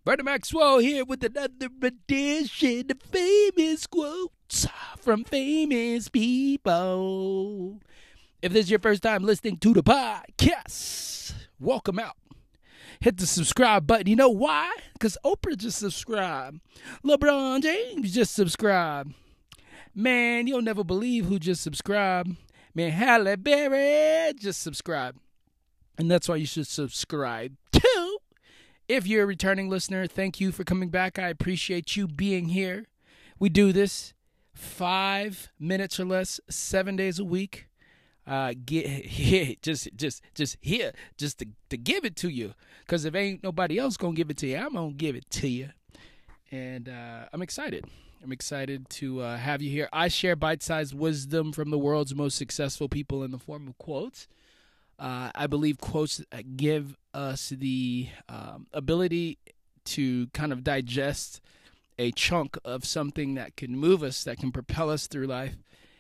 Bernie Maxwell here with another edition of famous quotes from famous people. If this is your first time listening to the podcast, welcome out. Hit the subscribe button. You know why? Because Oprah just subscribed. LeBron James just subscribed. Man, you'll never believe who just subscribed. Man, Halle Berry just subscribed. And that's why you should subscribe too. If you're a returning listener, thank you for coming back. I appreciate you being here. We do this 5 minutes or less, 7 days a week. Get here, just here, just to give it to you. Because if ain't nobody else gonna give it to you, I'm gonna give it to you. And I'm excited. I'm excited to have you here. I share bite-sized wisdom from the world's most successful people in the form of quotes. I believe quotes give us the ability to kind of digest a chunk of something that can move us, that can propel us through life.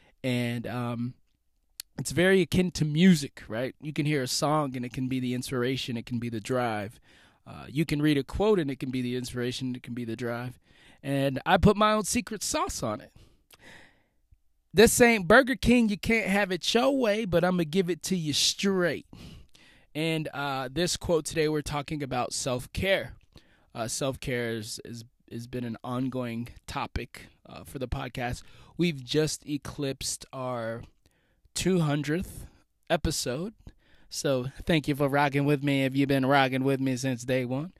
And it's very akin to music, right? You can hear a song and it can be the inspiration, it can be the drive. You can read a quote and it can be the inspiration, it can be the drive. And I put my own secret sauce on it. This ain't Burger King, you can't have it your way, but I'm going to give it to you straight. And this quote today, we're talking about self-care. Self-care has been an ongoing topic for the podcast. We've just eclipsed our 200th episode. So thank you for rocking with me if you've been rocking with me since day one.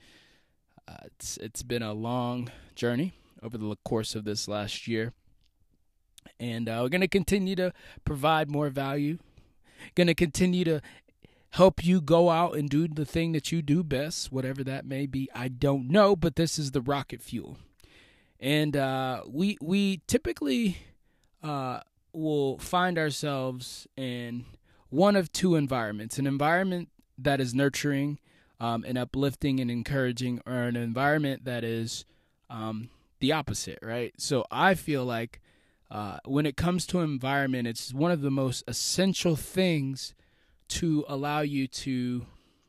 It's been a long journey over the course of this last year. And we're going to continue to provide more value. Going to continue to help you go out and do the thing that you do best, whatever that may be. I don't know, but this is the rocket fuel. And we typically will find ourselves in one of two environments. An environment that is nurturing and uplifting and encouraging, or an environment that is the opposite, right? So I feel like when it comes to environment, it's one of the most essential things to allow you to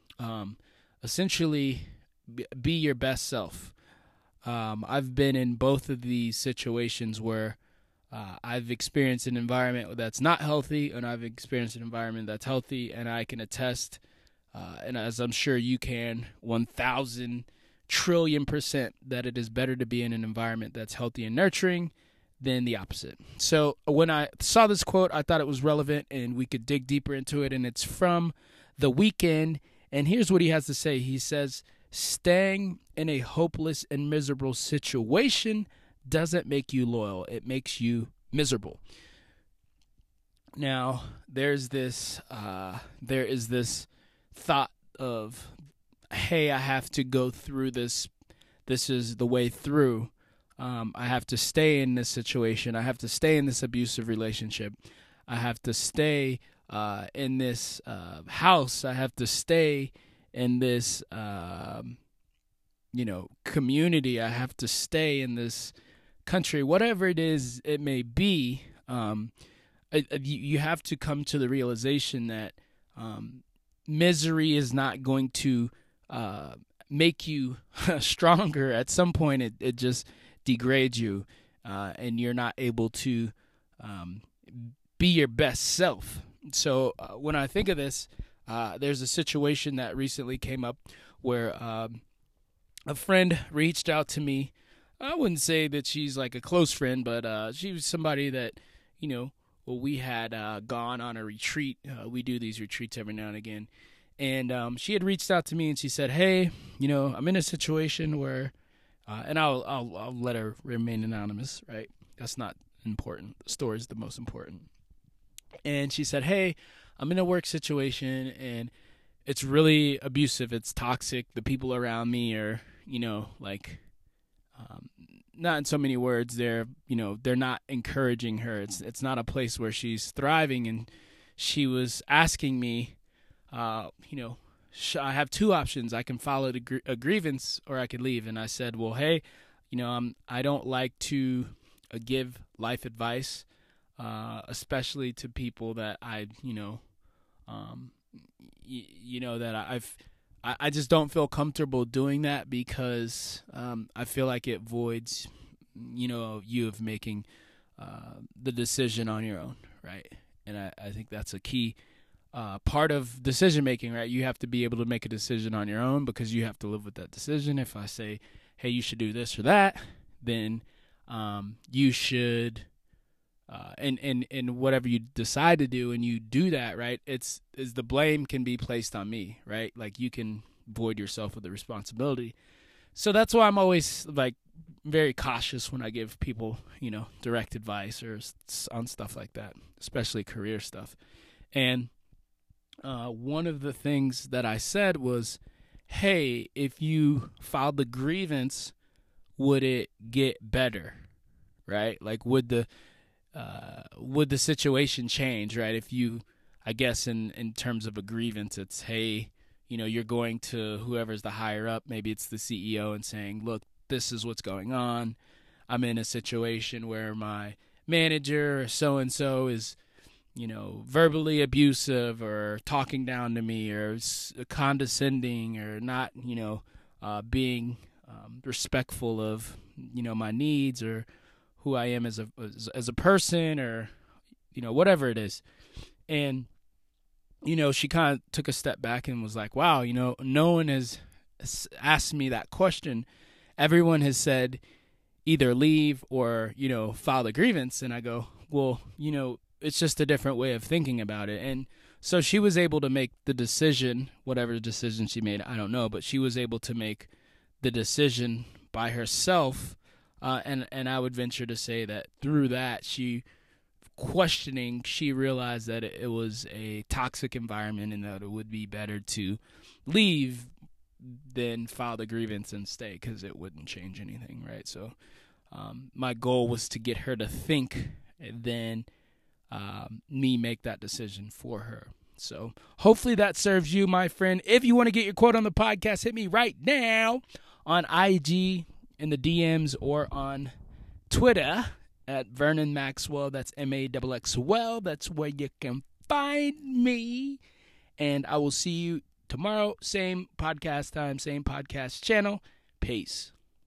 essentially be your best self. I've been in both of these situations where I've experienced an environment that's not healthy, and I've experienced an environment that's healthy, and I can attest, and as I'm sure you can, 1,000 trillion %, that it is better to be in an environment that's healthy and nurturing than the opposite. So when I saw this quote, I thought it was relevant and we could dig deeper into it. And it's from The Weeknd. And here's what he has to say. He says, "Staying in a hopeless and miserable situation doesn't make you loyal. It makes you miserable." Now, there is this thought of, hey, I have to go through this. This is the way through. I have to stay in this situation. I have to stay in this abusive relationship. I have to stay in this house. I have to stay in this, community. I have to stay in this country. Whatever it is, it may be. You have to come to the realization that misery is not going to make you stronger. At some point, it just degrades you, and you're not able to be your best self. So when I think of this, there's a situation that recently came up where a friend reached out to me. I wouldn't say that she's like a close friend, but she was somebody that, we had gone on a retreat. We do these retreats every now and again. And she had reached out to me and she said, "Hey, I'm in a situation where," and I'll let her remain anonymous, right? That's not important. The story is the most important. And she said, "Hey, I'm in a work situation and it's really abusive. It's toxic. The people around me are, not in so many words. They're not encouraging her. It's not a place where she's thriving." And she was asking me, I have two options. I can file a grievance or I could leave. And I said, well, hey, I don't like to give life advice, especially to people that I, that I just don't feel comfortable doing that because I feel like it voids, you of making the decision on your own, right? And I think that's a key part of decision making, right? You have to be able to make a decision on your own because you have to live with that decision. If I say, hey, you should do this or that, then you should, and whatever you decide to do and you do that, right? Is the blame can be placed on me, right? Like you can void yourself of the responsibility. So that's why I'm always like very cautious when I give people, direct advice or on stuff like that, especially career stuff. And one of the things that I said was, hey, if you filed the grievance, would it get better, right? Like, would the situation change, right? If you, I guess in terms of a grievance, it's, hey, you're going to whoever's the higher up, maybe it's the CEO, and saying, look, this is what's going on. I'm in a situation where my manager or so-and-so is, verbally abusive or talking down to me or condescending or not, being respectful of, my needs or who I am as a person or, whatever it is. And, she kind of took a step back and was like, wow, no one has asked me that question. Everyone has said either leave or, file a grievance. And I go, well, it's just a different way of thinking about it. And so she was able to make the decision, whatever decision she made, I don't know, but she was able to make the decision by herself. And I would venture to say that through that, she realized that it was a toxic environment and that it would be better to leave than file the grievance and stay because it wouldn't change anything, right? So my goal was to get her to think and then me make that decision for her. So hopefully that serves you, my friend. If you want to get your quote on the podcast, hit me right now on IG in the DMs or on Twitter at Vernon Maxwell. That's MAXXWell. That's where you can find me. And I will see you tomorrow. Same podcast time, same podcast channel. Peace.